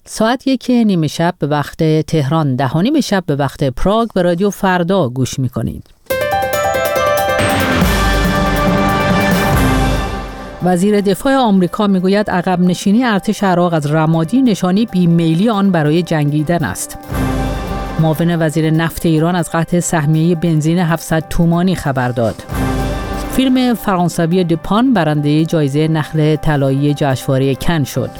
ساعت 1:30 شب به وقت تهران، 10:30 شب به وقت پراگ به رادیو فردا گوش می‌کنید. وزیر دفاع آمریکا میگوید عقب نشینی ارتش عراق از رمادی نشانی بیمیلی آن برای جنگیدن است. معاون وزیر نفت ایران از قطع سهمیه بنزین 700 تومانی خبر داد. فیلم فرانسوی دپان برنده جایزه نخل طلایی جشنواره کن شد.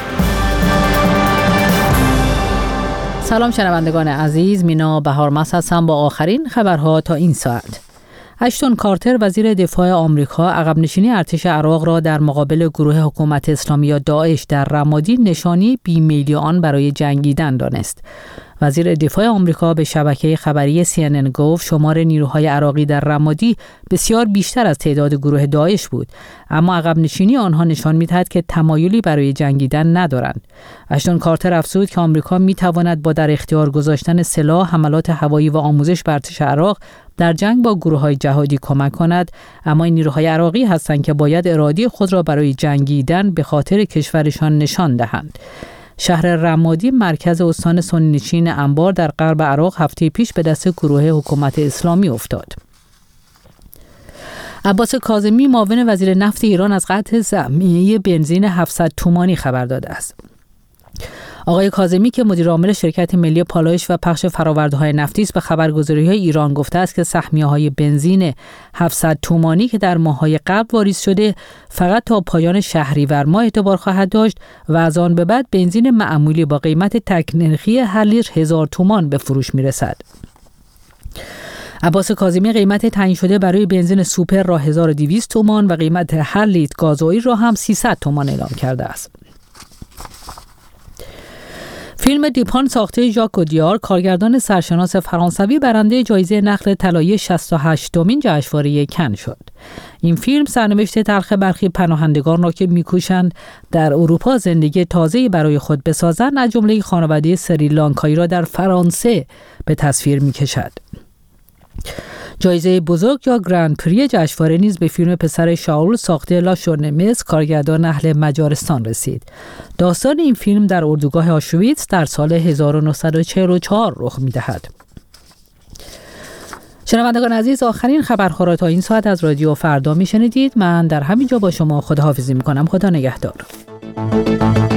سلام شنوندگان عزیز، مینا بهارمس هستم با آخرین خبرها تا این ساعت. اشتون کارتر وزیر دفاع آمریکا عقب نشینی ارتش عراق را در مقابل گروه حکومت اسلامی یا داعش در رمادی نشانی بیمیلی آن برای جنگیدن دانست. وزیر دفاع آمریکا به شبکه خبری CNN گفت شمار نیروهای عراقی در رمادی بسیار بیشتر از تعداد گروه داعش بود، اما عقب نشینی آنها نشان می‌دهد که تمایلی برای جنگیدن ندارند. اشتون کارتر افزود که آمریکا می‌تواند با در اختیار گذاشتن سلاح، حملات هوایی و آموزش بر ارتش عراق در جنگ با گروه‌های جهادی کمک کند، اما این نیروهای عراقی هستند که باید اراده خود را برای جنگیدن به خاطر کشورشان نشان دهند. شهر رمادی مرکز استان سنی‌نشین انبار در غرب عراق هفته پیش به دست گروه حکومت اسلامی افتاد. عباس کاظمی معاون وزیر نفت ایران از قطع سهمیه بنزین 700 تومانی خبر داده است. آقای کاظمی که مدیر عامل شرکت ملی پالایش و پخش فرآورده‌های نفتی است به خبرگزاری‌های ایران گفته است که سهمیه‌های بنزین 700 تومانی که در ماه‌های قبل واریز شده فقط تا پایان شهریور ماه اعتبار خواهد داشت و از آن به بعد بنزین معمولی با قیمت تک نرخی هر لیتر 1000 تومان به فروش می‌رسد. عباس کاظمی قیمت تعیین شده برای بنزین سوپر را 1200 تومان و قیمت هر لیتر گازوئیل را هم 300 تومان اعلام کرده است. فیلم دیپان ساخته ژاک اودیار، کارگردان سرشناس فرانسوی، برنده جایزه نخل طلایی 68مین جشنواره کن شد. این فیلم سرنوشت تلخ برخی پناهندگان را که می‌کوشند در اروپا زندگی تازه‌ای برای خود بسازند، از جمله خانواده سریلانکایی را در فرانسه به تصویر می‌کشد. جایزه بزرگ یا گرند پری جشنواره نیز به فیلم پسر شاول ساخته لا شورنمس، کارگردان اهل مجارستان رسید. داستان این فیلم در اردوگاه آشویتس در سال 1944 رخ می‌دهد. شنوندگان عزیز، آخرین خبرها را تا این ساعت از رادیو فردا میشنیدید. من در همین جا با شما خداحافظی می‌کنم. خدا نگهدار.